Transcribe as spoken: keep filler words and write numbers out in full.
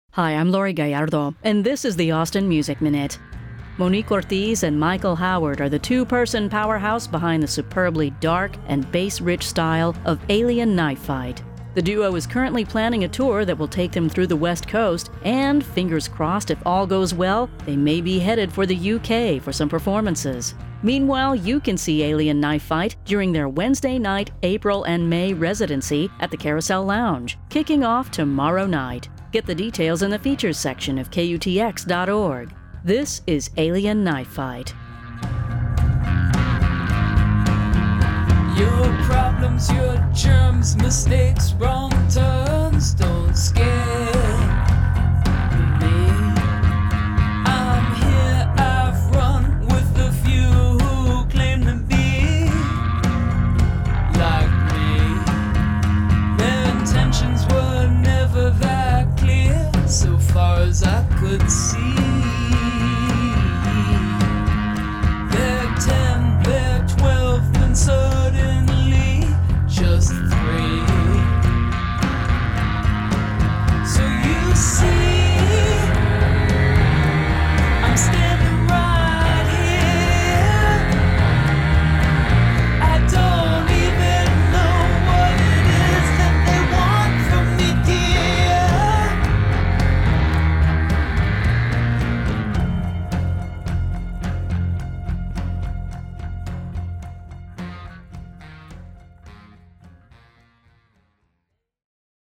Hi, I'm Lori Gallardo, and this is the Austin Music Minute. Monique Ortiz and Michael Howard are the two-person powerhouse behind the superbly dark and bass-rich style of Alien Knife Fight. The duo is currently planning a tour that will take them through the West Coast, and fingers crossed, if all goes well, they may be headed for the U K for some performances. Meanwhile, you can see Alien Knife Fight during their Wednesday night, April and May residency at the Carousel Lounge, kicking off tomorrow night. Get the details in the features section of K U T X dot org. This is Alien Knife Fight. Your problems, your germs, mistakes, wrong turns don't scare me. I'm here, I've run with the few who claim to be like me. Their intentions were never that clear, so far as I could see.